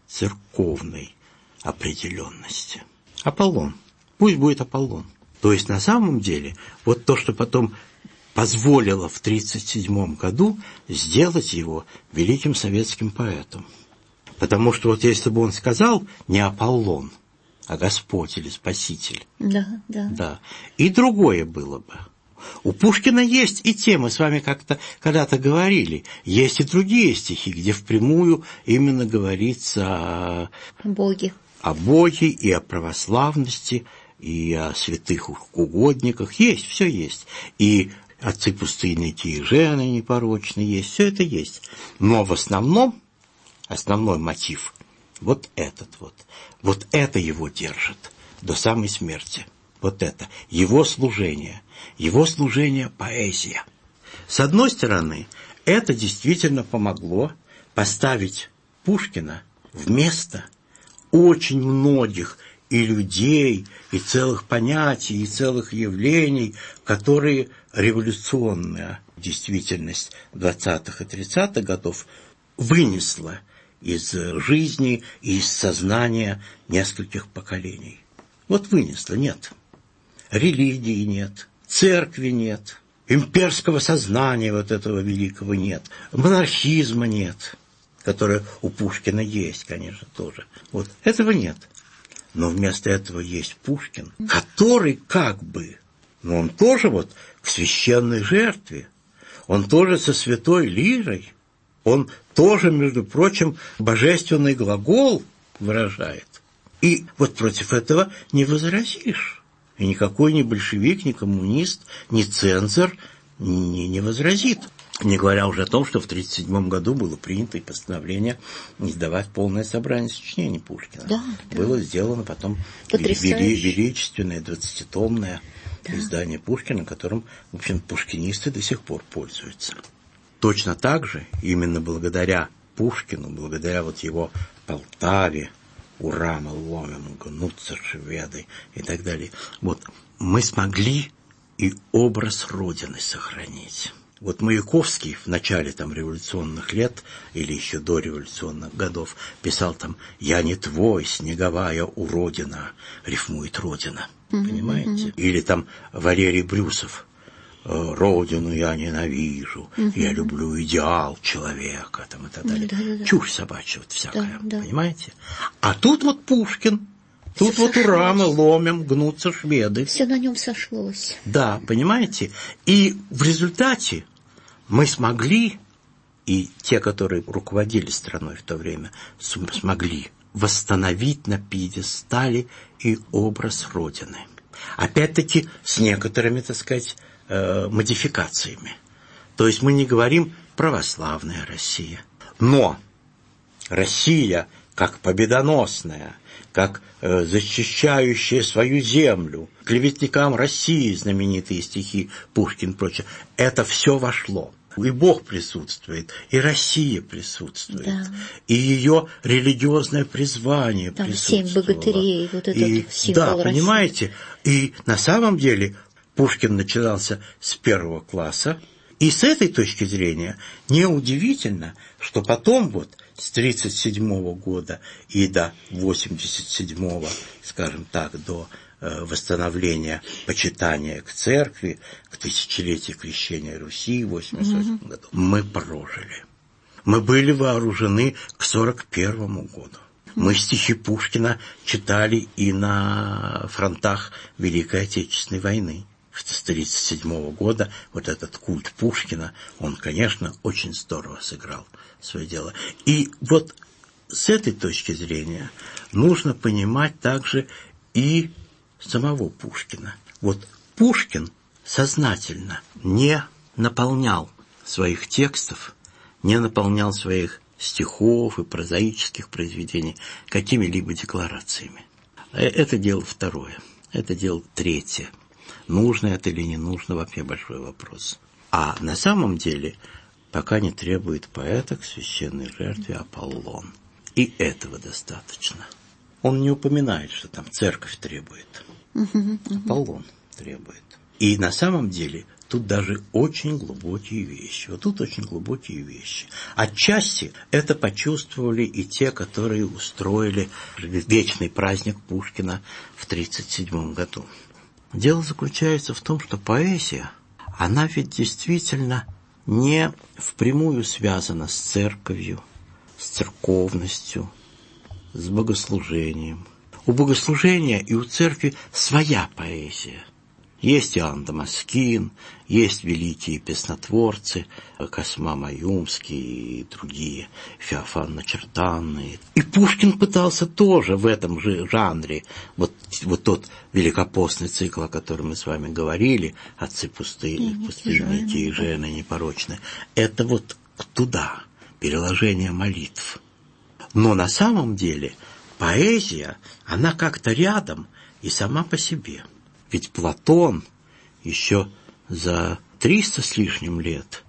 S7: церковной определенности. Аполлон. Пусть будет Аполлон. То есть на самом деле вот то, что потом позволило в тридцать седьмом году сделать его великим советским поэтом. Потому что вот если бы он сказал не Аполлон, а Господь или Спаситель.
S6: Да, да.
S7: Да. И другое было бы. У Пушкина есть и те, мы с вами как-то когда-то говорили, есть и другие стихи, где впрямую именно говорится о
S6: Боге.
S7: О Боге и о православности, и о святых угодниках. Есть, все есть. И отцы пустынники и жены непорочные есть, все это есть. Но в основном, основной мотив вот этот вот. Вот это его держит до самой смерти. Вот это. Его служение. Его служение – поэзия. С одной стороны, это действительно помогло поставить Пушкина в место очень многих и людей, и целых понятий, и целых явлений, которые революционная действительность двадцатых и тридцатых годов вынесла из жизни и из сознания нескольких поколений. Вот вынесла, нет. Религии нет, церкви нет, имперского сознания вот этого великого нет, монархизма нет, которое у Пушкина есть, конечно, тоже. Вот этого нет. Но вместо этого есть Пушкин, который как бы, но он тоже вот к священной жертве, он тоже со святой лирой, он тоже, между прочим, божественный глагол выражает. И вот против этого не возразишь. И никакой ни большевик, ни коммунист, ни цензор не, не возразит. Не говоря уже о том, что в тысяча девятьсот тридцать седьмом году было принято и постановление издавать полное собрание сочинений Пушкина.
S6: Да,
S7: было
S6: да.
S7: сделано потом
S6: Потрясающе.
S7: вели, величественное двадцатитомное
S6: Да.
S7: издание Пушкина, которым, в общем, пушкинисты до сих пор пользуются. Точно так же, именно благодаря Пушкину, благодаря вот его Полтаве, ура, мы ломим, гнутся шведы и так далее. Вот мы смогли и образ Родины сохранить. Вот Маяковский в начале там революционных лет или еще до революционных годов писал там «Я не твой, снеговая уродина», рифмует Родина, mm-hmm. понимаете? Или там Валерий Брюсов «Родину я ненавижу, mm-hmm. я люблю идеал человека», там, и так далее. Mm-hmm. Чушь собачья вот всякая, да, да. понимаете? А тут вот Пушкин, тут Все вот сошлось. Ура, мы ломим, гнутся шведы.
S6: Все на нем сошлось.
S7: Да, понимаете? И в результате мы смогли, и те, которые руководили страной в то время, смогли восстановить на пьедестале и образ Родины. Опять-таки с некоторыми, так сказать, модификациями. То есть мы не говорим «православная Россия». Но Россия, как победоносная, как э, защищающая свою землю, клеветникам России знаменитые стихи Пушкин и прочее, это все вошло. И Бог присутствует, и Россия присутствует, да. и ее религиозное призвание там присутствовало.
S6: Семь богатырей, вот этот
S7: и,
S6: символ
S7: да,
S6: России.
S7: Понимаете? И на самом деле Пушкин начинался с первого класса, и с этой точки зрения неудивительно, что потом вот с тридцать седьмого года и до восемьдесят седьмого, скажем так, до э, восстановления почитания к церкви, к тысячелетию крещения Руси в восемьдесят восьмом mm-hmm. году, мы прожили. Мы были вооружены к сорок первому году. Мы стихи Пушкина читали и на фронтах Великой Отечественной войны. С тридцать седьмого года вот этот культ Пушкина, он, конечно, очень здорово сыграл свое дело. И вот с этой точки зрения нужно понимать также и самого Пушкина. Вот Пушкин сознательно не наполнял своих текстов, не наполнял своих стихов и прозаических произведений какими-либо декларациями. Это дело второе. Это дело третье. Нужно это или не нужно, вообще большой вопрос. А на самом деле пока не требует поэта к священной жертве Аполлон. И этого достаточно. Он не упоминает, что там церковь требует. Аполлон требует. И на самом деле тут даже очень глубокие вещи. Вот тут очень глубокие вещи. Отчасти это почувствовали и те, которые устроили вечный праздник Пушкина в тридцать седьмом году. Дело заключается в том, что поэзия, она ведь действительно не впрямую связана с церковью, с церковностью, с богослужением. У богослужения и у церкви своя поэзия. Есть Иоанн Дамаскин, есть великие песнотворцы, Косма Маюмский и другие, Феофан Начертанный. И Пушкин пытался тоже в этом же жанре, вот, вот тот великопостный цикл, о котором мы с вами говорили, «Отцы пустые, пустынники и жены непорочные», это вот туда, переложение молитв. Но на самом деле поэзия, она как-то рядом и сама по себе. Ведь Платон еще за триста с лишним лет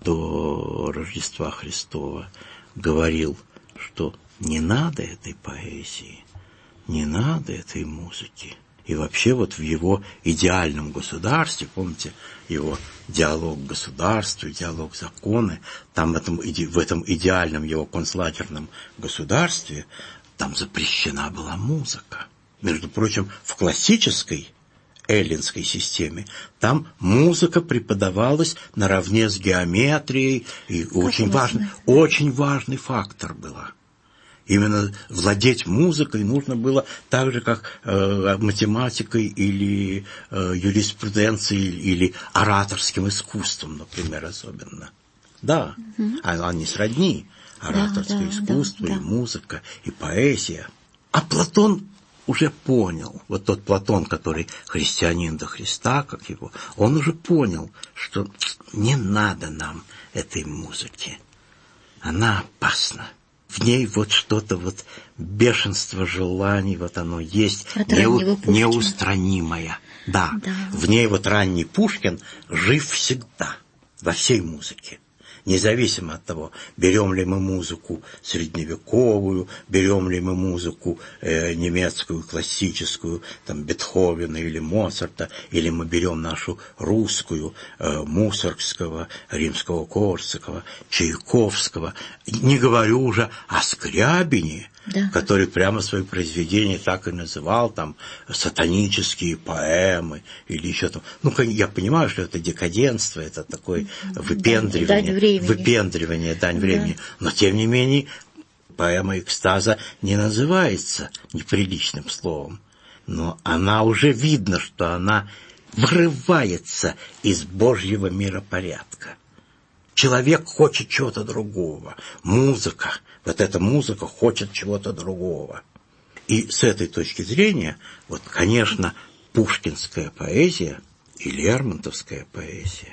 S7: до Рождества Христова говорил, что не надо этой поэзии, не надо этой музыки. И вообще вот в его идеальном государстве, помните, его диалог государства, диалог законы, там в этом, в этом идеальном его концлагерном государстве, там запрещена была музыка. Между прочим, в классической эллинской системе, там музыка преподавалась наравне с геометрией, и очень важный, очень важный фактор была. Именно владеть музыкой нужно было так же, как э, математикой или э, юриспруденцией или ораторским искусством, например, особенно. Да, угу. Они сродни. Ораторское да, искусство, да, да, и музыка, и поэзия. А Платон уже понял, вот тот Платон, который христианин до Христа, как его, он уже понял, что не надо нам этой музыки. Она опасна. В ней вот что-то, вот бешенство желаний, вот оно есть, неу, неустранимое. Да, да, в ней вот ранний Пушкин жив всегда, во всей музыке. Независимо от того, берем ли мы музыку средневековую, берем ли мы музыку э, немецкую, классическую, там, Бетховена или Моцарта, или мы берем нашу русскую, э, Мусоргского, Римского-Корсакова, Чайковского. Не говорю уже о Скрябине, да, который прямо свои произведения так и называл, там, сатанические поэмы или еще там. Ну, я понимаю, что это декаденство, это такое выпендривание, дань выпендривание, дань времени. Да. Но, тем не менее, поэма экстаза не называется неприличным словом. Но она уже видно, что она вырывается из Божьего миропорядка. Человек хочет чего-то другого. Музыка, вот эта музыка хочет чего-то другого. И с этой точки зрения, вот, конечно, пушкинская поэзия и лермонтовская поэзия,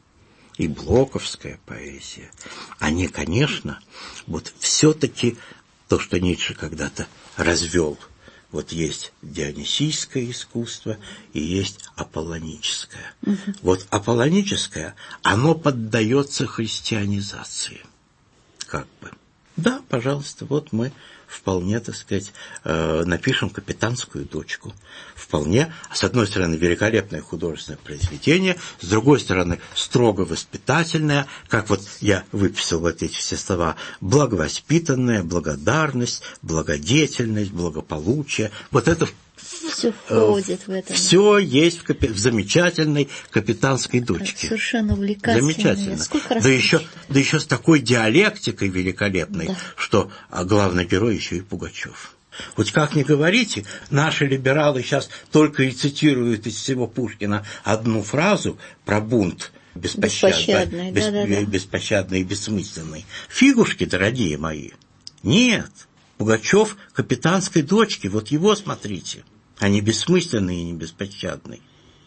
S7: и блоковская поэзия, они, конечно, вот все-таки то, что Ницше когда-то развел, вот есть дионисийское искусство и есть аполлоническое. Угу. Вот аполлоническое, оно поддается христианизации. Как бы. Да, пожалуйста, вот мы вполне, так сказать, э, напишем «Капитанскую дочку». Вполне, с одной стороны, великолепное художественное произведение, с другой стороны, строго воспитательное, как вот я выписал вот эти все слова: благовоспитанная, благодарность, благодетельность, благополучие. Вот это
S6: все входит в это.
S7: Все есть в, капи- в замечательной «Капитанской дочке».
S6: Совершенно увлекательно.
S7: Замечательно. Да еще, да еще с такой диалектикой великолепной, да, что а главный герой еще и Пугачев. Вот как ни говорите, наши либералы сейчас только и цитируют из всего Пушкина одну фразу про бунт беспощадный, бес, да, да, беспощадный и бессмысленный. Фигушки, дорогие мои. Нет. Пугачев «Капитанской дочки», вот его смотрите, а не бессмысленный и не беспощадный.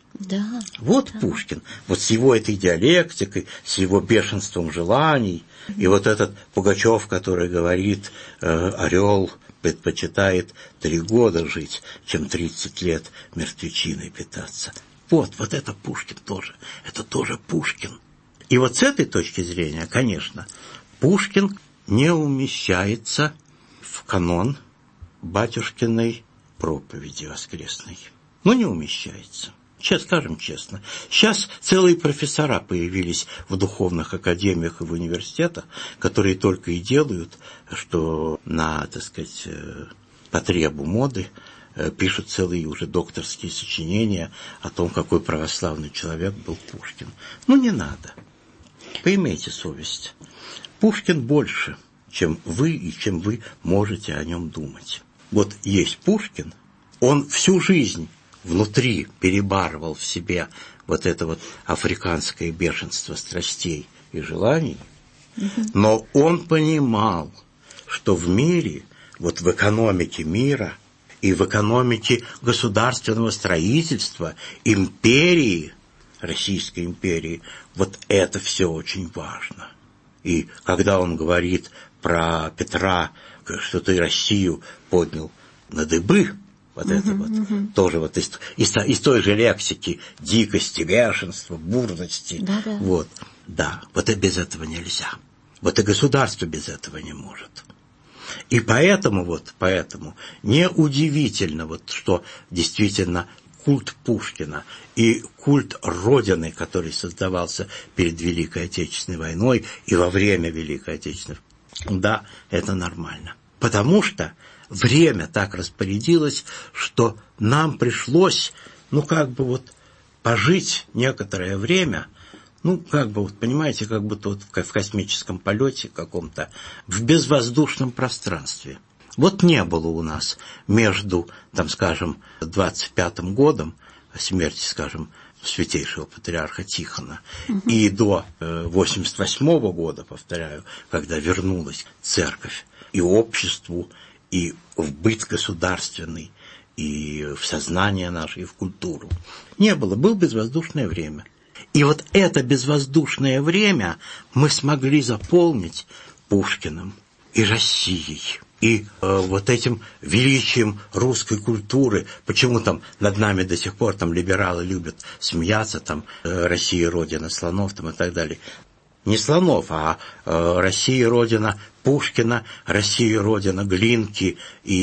S6: Да.
S7: Вот
S6: да.
S7: Пушкин. Вот с его этой диалектикой, с его бешенством желаний. И вот этот Пугачев, который говорит, э, орел предпочитает три года жить, чем тридцать лет мертвечиной питаться. Вот, вот это Пушкин тоже. Это тоже Пушкин. И вот с этой точки зрения, конечно, Пушкин не умещается в канон батюшкиной проповеди воскресной. Ну, не умещается. Сейчас, скажем честно, сейчас целые профессора появились в духовных академиях и в университетах, которые только и делают, что на, так сказать, потребу моды пишут целые уже докторские сочинения о том, какой православный человек был Пушкин. Ну, не надо. Поимейте совесть. Пушкин больше, чем вы и чем вы можете о нем думать. Вот есть Пушкин, он всю жизнь внутри перебарывал в себе вот это вот африканское бешенство страстей и желаний, но он понимал, что в мире, вот в экономике мира и в экономике государственного строительства, империи, Российской империи, вот это все очень важно. И когда он говорит про Петра, что ты Россию поднял на дыбы, вот это вот, uh-huh. тоже вот из, из, из той же лексики дикости, бешенства, бурности.
S6: Да-да.
S7: Вот, да, вот и без этого нельзя. Вот и государство без этого не может. И поэтому вот, поэтому неудивительно вот, что действительно культ Пушкина и культ Родины, который создавался перед Великой Отечественной войной и во время Великой Отечественной, да, это нормально. Потому что время так распорядилось, что нам пришлось, ну, как бы вот пожить некоторое время, ну, как бы, вот, понимаете, как будто вот в космическом полете каком-то, в безвоздушном пространстве. Вот не было у нас между, там, скажем, двадцать пятым годом, смерти, скажем, святейшего патриарха Тихона, угу. и до восемьдесят восьмого года, повторяю, когда вернулась церковь и обществу, и в быт государственный, и в сознание наше, и в культуру. Не было, было безвоздушное время. И вот это безвоздушное время мы смогли заполнить Пушкиным и Россией, и э, вот этим величием русской культуры. Почему там над нами до сих пор там либералы любят смеяться, там э, Россия родина слонов там, и так далее. Не слонов, а э, Россия родина Пушкина, Россия родина Глинки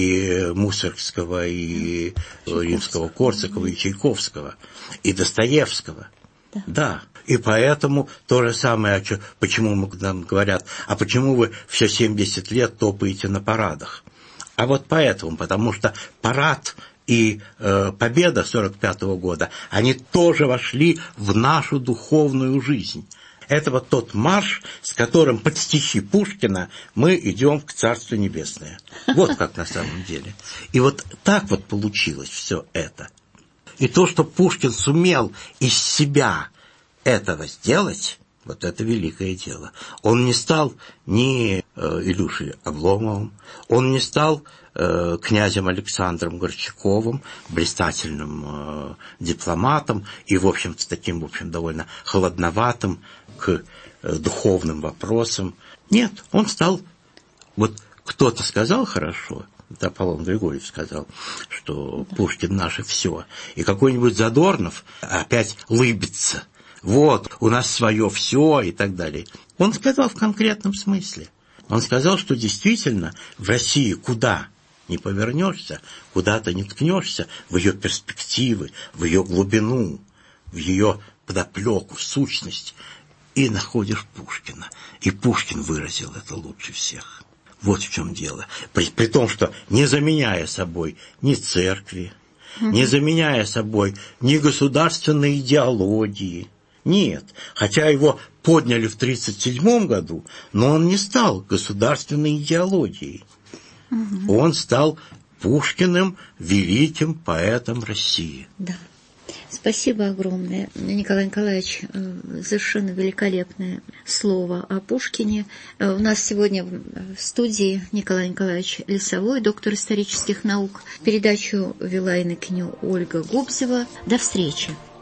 S7: и Мусоргского, и Римского-Корсакова, и Чайковского, и Достоевского. Да. да. И поэтому то же самое, почему нам говорят, а почему вы все семьдесят лет топаете на парадах? А вот поэтому, потому что парад и э, победа сорок пятого года, они тоже вошли в нашу духовную жизнь. Это вот тот марш, с которым под стихи Пушкина мы идем в Царство Небесное. Вот как на самом деле. И вот так вот получилось все это. И то, что Пушкин сумел из себя этого сделать, вот это великое дело. Он не стал ни э, Илюшей Обломовым, он не стал э, князем Александром Горчаковым, блистательным э, дипломатом и, в общем-то, таким, в общем, довольно холодноватым к э, духовным вопросам. Нет, он стал, вот кто-то сказал хорошо, это Аполлон Григорьев сказал, что Пушкин наше все, и какой-нибудь Задорнов опять лыбится. Вот, у нас свое все и так далее. Он сказал в конкретном смысле. Он сказал, что действительно в России куда ни повернешься, куда ты ни ткнешься, в ее перспективы, в ее глубину, в ее подоплеку, в сущность, и находишь Пушкина. И Пушкин выразил это лучше всех. Вот в чем дело. При, при том, что не заменяя собой ни церкви, не заменяя собой ни государственной идеологии, нет, хотя его подняли в тридцать седьмом году, но он не стал государственной идеологией. Угу. Он стал Пушкиным, великим поэтом России.
S6: Да. Спасибо огромное, Николай Николаевич, совершенно великолепное слово о Пушкине. У нас сегодня в студии Николай Николаевич Лесовой, доктор исторических наук. Передачу вела инокиня Ольга Гобзева. До встречи.